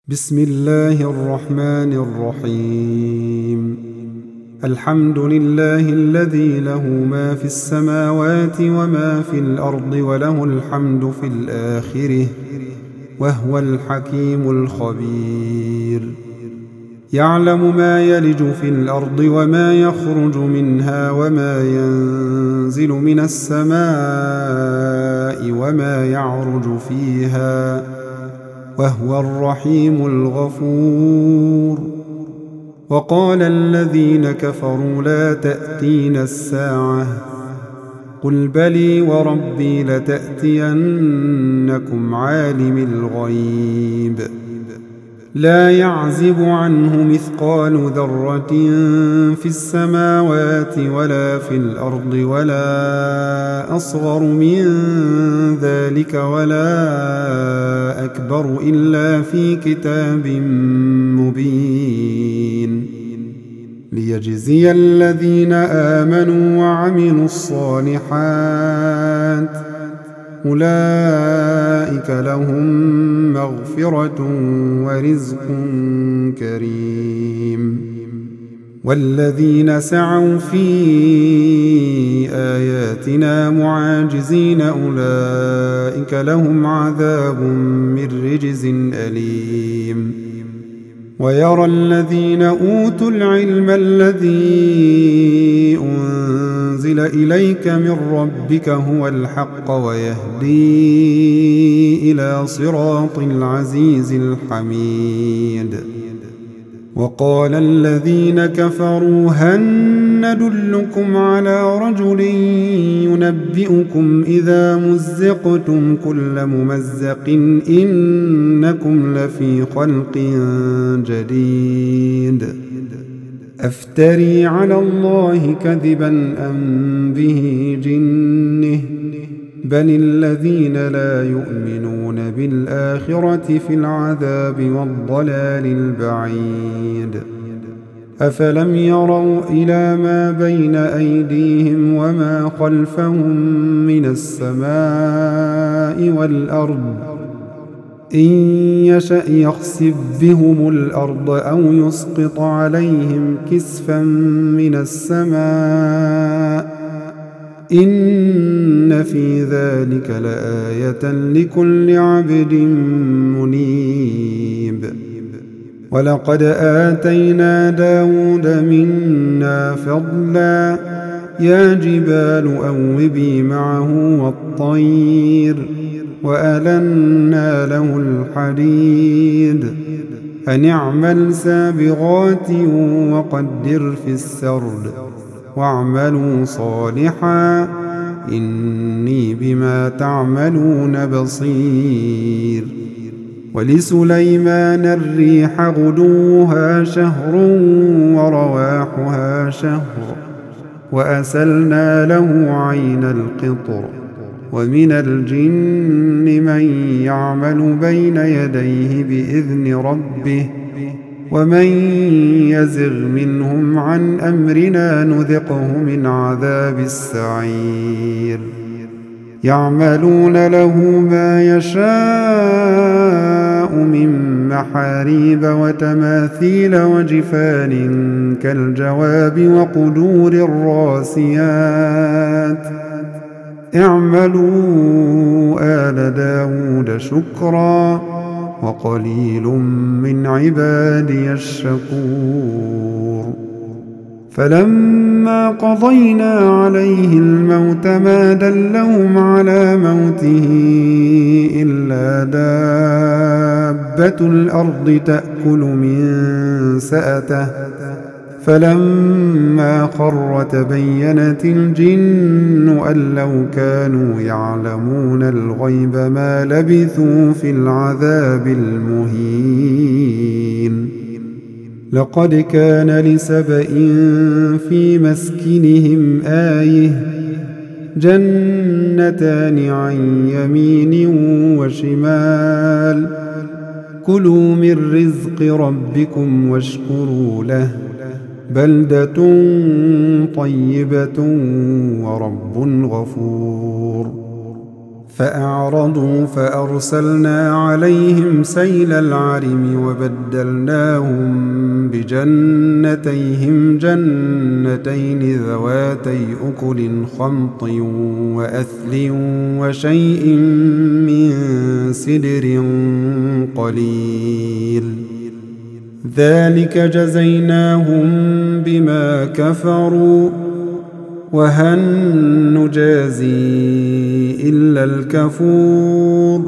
بسم الله الرحمن الرحيم. الحمد لله الذي له ما في السماوات وما في الأرض وله الحمد في الآخرة وهو الحكيم الخبير. يعلم ما يلج في الأرض وما يخرج منها وما ينزل من السماء وما يعرج فيها وهو الرحيم الغفور. وقال الذين كفروا لا تأتينا الساعة قل بلي وربي لتأتينكم عالم الغيب لا يعزب عنه مثقال ذرة في السماوات ولا في الأرض ولا أصغر من ذلك ولا أكبر إلا في كتاب مبين ليجزي الذين آمنوا وعملوا الصالحات أولئك لهم مغفرة ورزق كريم. والذين سعوا في آياتنا معاجزين أولئك لهم عذاب من رجز أليم. ويرى الذين أوتوا العلم الذي أنزل إليك من ربك هو الحق ويهدي إلى صراط العزيز الحميد. وقال الذين كفروا هل ندلكم على رجل ينبئكم إذا مزقتم كل ممزق إنكم لفي خلق جديد أفتري على الله كذبا أم به جنة بل الذين لا يؤمنون بالآخرة في العذاب والضلال البعيد. أفلم يروا إلى ما بين أيديهم وما خلفهم من السماء والأرض إن يشأ يخسف بهم الأرض أو يسقط عليهم كسفا من السماء إن في ذلك لآية لكل عبد منيب. ولقد آتينا داود منا فضلا يا جبال أوبي معه والطير وألنا له الحديد أن اعمل سابغات وقدر في السرد واعملوا صالحا إني بما تعملون بصير. ولسليمان الريح غدوها شهر ورواحها شهر وأسلنا له عين القطر ومن الجن من يعمل بين يديه بإذن ربه ومن يزغ منهم عن أمرنا نذقه من عذاب السعير. يعملون له ما يشاء من محاريب وتماثيل وجفان كالجواب وقدور الراسيات اعملوا آل داود شكرا وقليل من عبادي الشكور. فلما قضينا عليه الموت ما دلهم على موته إلا دابة الأرض تأكل من سأته فلما خر تبينت الجن أن لو كانوا يعلمون الغيب ما لبثوا في العذاب المهين. لقد كان لسبإ في مسكنهم آية جنتان عن يمين وشمال كلوا من رزق ربكم واشكروا له بلدة طيبة ورب غفور. فأعرضوا فأرسلنا عليهم سيل العرم وبدلناهم بجنتيهم جنتين ذواتي أكل خمط وأثل وشيء من سدر قليل ذلك جزيناهم بما كفروا وهل نجازي إلا الكفور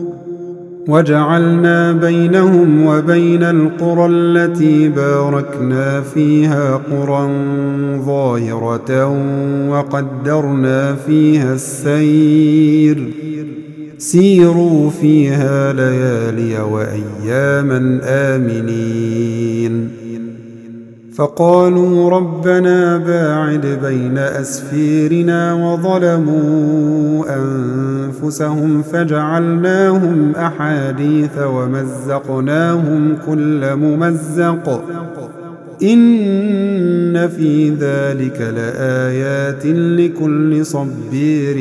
وجعلنا بينهم وبين القرى التي باركنا فيها قرى ظاهرة وقدرنا فيها السير سيروا فيها ليالي وأياما آمنين فقالوا ربنا باعد بين أسفيرنا وظلموا أنفسهم فجعلناهم أحاديث ومزقناهم كل ممزق إن في ذلك لآيات لكل صبير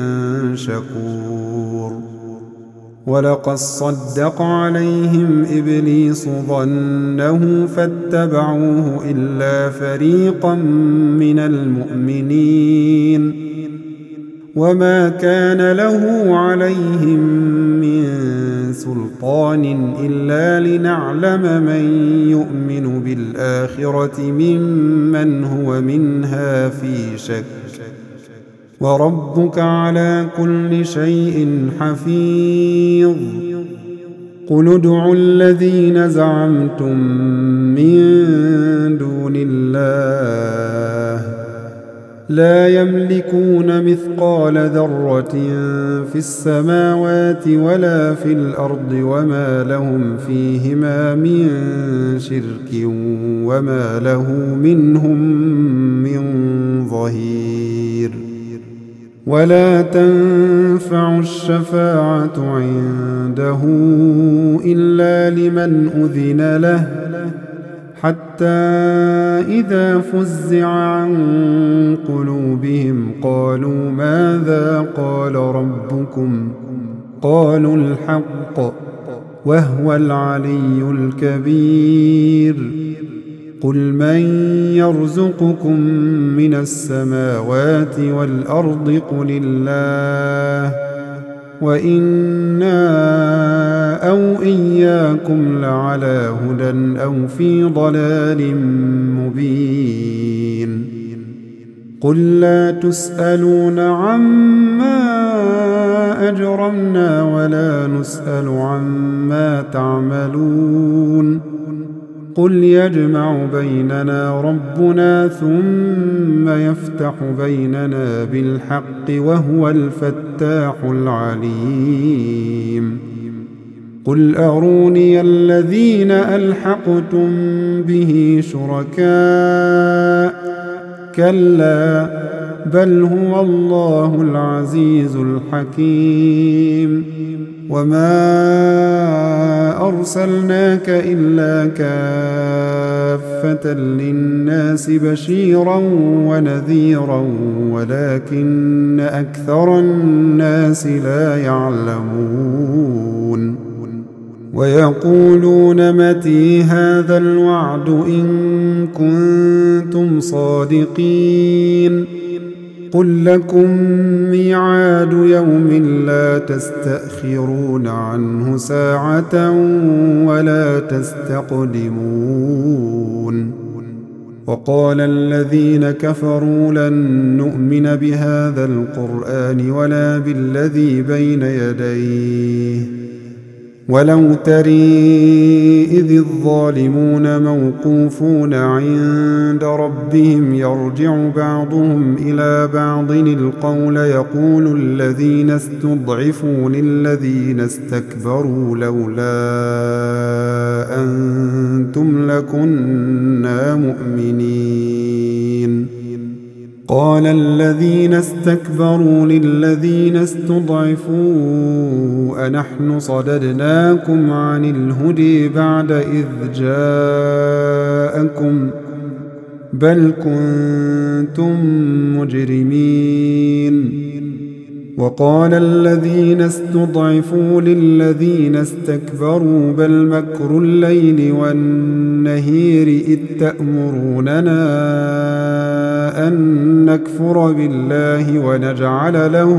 شكور ولقد صدق عليهم إبليس ظنه فاتبعوه إلا فريقا من المؤمنين وما كان له عليهم من سلطان إلا لنعلم من يؤمن بالآخرة ممن هو منها في شك وربك على كل شيء حفيظ قل ادعوا الذين زعمتم من دون الله لا يملكون مثقال ذرة في السماوات ولا في الأرض وما لهم فيهما من شرك وما له منهم من ظهير ولا تنفع الشفاعة عنده إلا لمن أذن له حتى إذا فزع عن قلوبهم قالوا ماذا قال ربكم قالوا الحق وهو العلي الكبير قل من يرزقكم من السماوات والأرض قل الله وإنا أو إياكم لعلى هدى أو في ضلال مبين قل لا تسألون عما أجرمنا ولا نسأل عما تعملون قل يجمع بيننا ربنا ثم يفتح بيننا بالحق وهو الفتاح العليم قل أروني الذين ألحقتم به شركاء كلا بل هو الله العزيز الحكيم وما أرسلناك إلا كافة للناس بشيرا ونذيرا ولكن أكثر الناس لا يعلمون ويقولون متى هذا الوعد إن كنتم صادقين قل لكم ميعاد يوم لا تستأخرون عنه ساعة ولا تستقدمون وقال الذين كفروا لن نؤمن بهذا القرآن ولا بالذي بين يديه ولو ترى إذ الظالمون موقوفون عند ربهم يرجع بعضهم إلى بعض القول يقول الذين استضعفوا للذين استكبروا لولا أنتم لكنا مؤمنين قال الذين استكبروا للذين استضعفوا أنحن صددناكم عن الهدى بعد إذ جاءكم بل كنتم مجرمين وقال الذين استضعفوا للذين استكبروا بل مكر الليل والنهير إذ تأمروننا أن نكفر بالله ونجعل له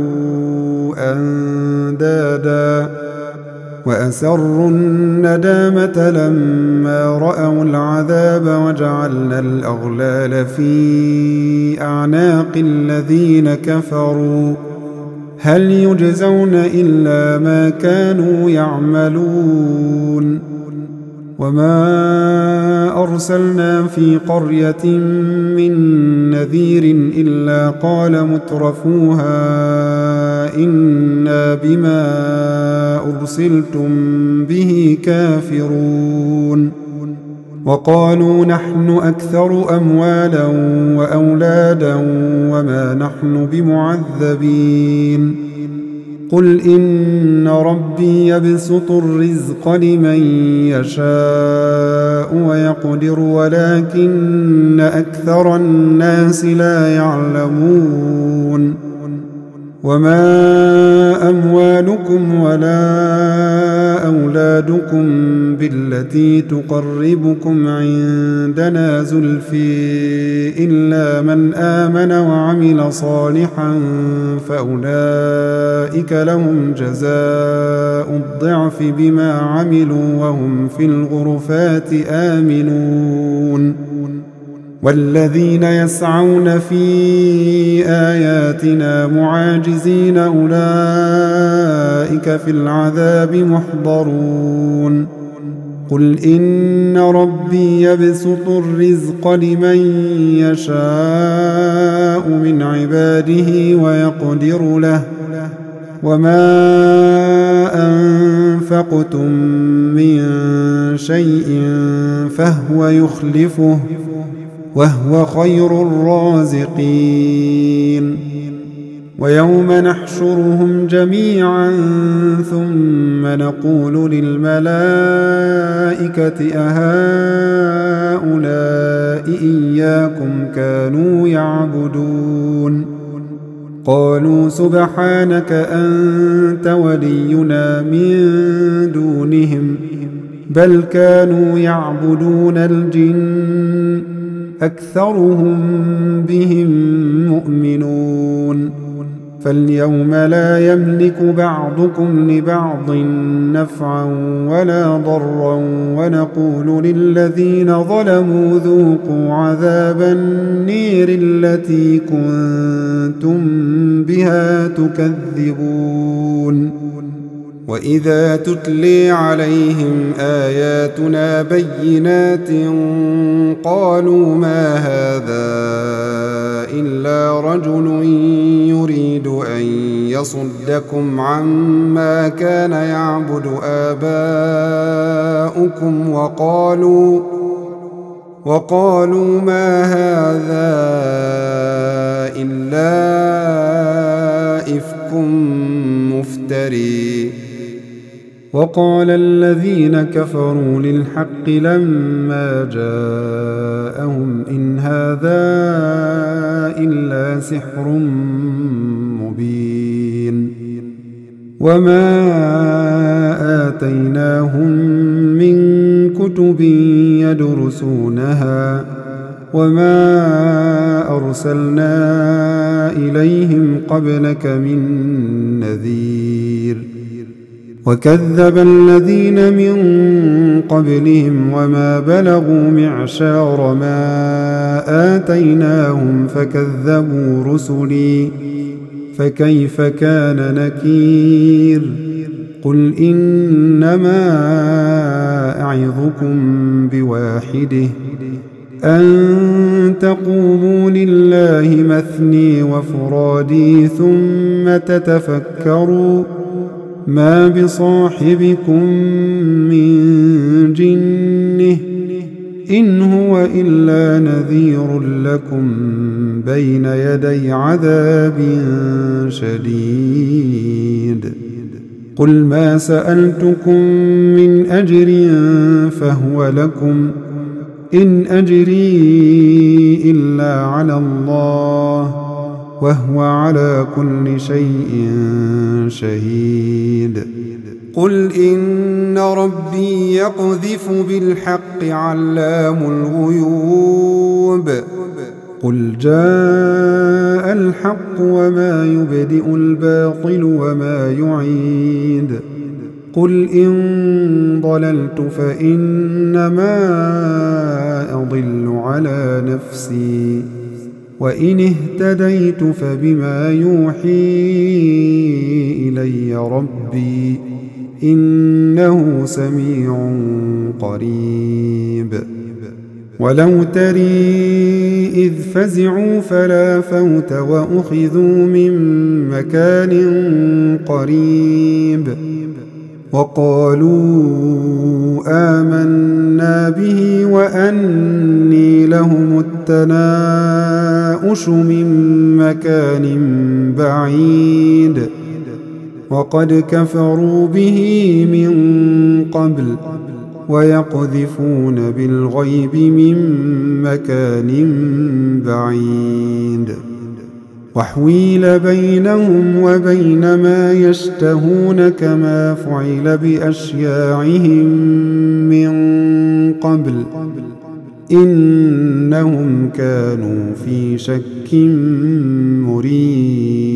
أندادا وأسروا الندامة لما رأوا العذاب وجعلنا الأغلال في أعناق الذين كفروا هل يجزون إلا ما كانوا يعملون وما أرسلنا في قرية من نذير إلا قال مترفوها إنا بما أرسلتم به كافرون وقالوا نحن أكثر أموالا وأولادا وما نحن بمعذبين قل إن ربي يبسط الرزق لمن يشاء ويقدر ولكن أكثر الناس لا يعلمون وما أموالكم ولا أولادكم بالتي تقربكم عندنا زلفي إلا من آمن وعمل صالحا فأولئك لهم جزاء الضعف بما عملوا وهم في الغرفات آمنون والذين يسعون في آياتنا معاجزين أولئك في العذاب محضرون قل إن ربي يبسط الرزق لمن يشاء من عباده ويقدر له وما أنفقتم من شيء فهو يخلفه وهو خير الرازقين ويوم نحشرهم جميعا ثم نقول للملائكة أهؤلاء إياكم كانوا يعبدون قالوا سبحانك أنت ولينا من دونهم بل كانوا يعبدون الجن أكثرهم بهم مؤمنون فاليوم لا يملك بعضكم لبعض نفعا ولا ضرا ونقول للذين ظلموا ذوقوا عذاب النير التي كنتم بها تكذبون وإذا تتلي عليهم آياتنا بينات قالوا ما هذا إلا رجل يريد أن يصدكم عما كان يعبد آباؤكم وقالوا ما هذا إلا إفك مفتري وقال الذين كفروا للحق لما جاءهم إن هذا إلا سحر مبين وما آتيناهم من كتب يدرسونها وما أرسلنا إليهم قبلك من نذير وكذب الذين من قبلهم وما بلغوا معشار ما آتيناهم فكذبوا رسلي فكيف كان نكير قل إنما أعظكم بواحده أن تقوموا لله مثني وفرادي ثم تتفكروا ما بصاحبكم من جنة إن هو إلا نذير لكم بين يدي عذاب شديد قل ما سألتكم من أجر فهو لكم إن أجري إلا على الله وهو على كل شيء شهيد. قل إن ربي يقذف بالحق علام الغيوب. قل جاء الحق وما يبدئ الباطل وما يعيد. قل إن ضللت فإنما أضل على نفسي وإن اهتديت فبما يوحي إلي ربي إنه سميع قريب. ولو تري إذ فزعوا فلا فوت وأخذوا من مكان قريب وقالوا آمنا به وأني لهم التناؤش من مكان بعيد وقد كفروا به من قبل ويقذفون بالغيب من مكان بعيد. وحويل بينهم وبين ما يشتهون كما فعل بأشياعهم من قبل إنهم كانوا في شك مريب.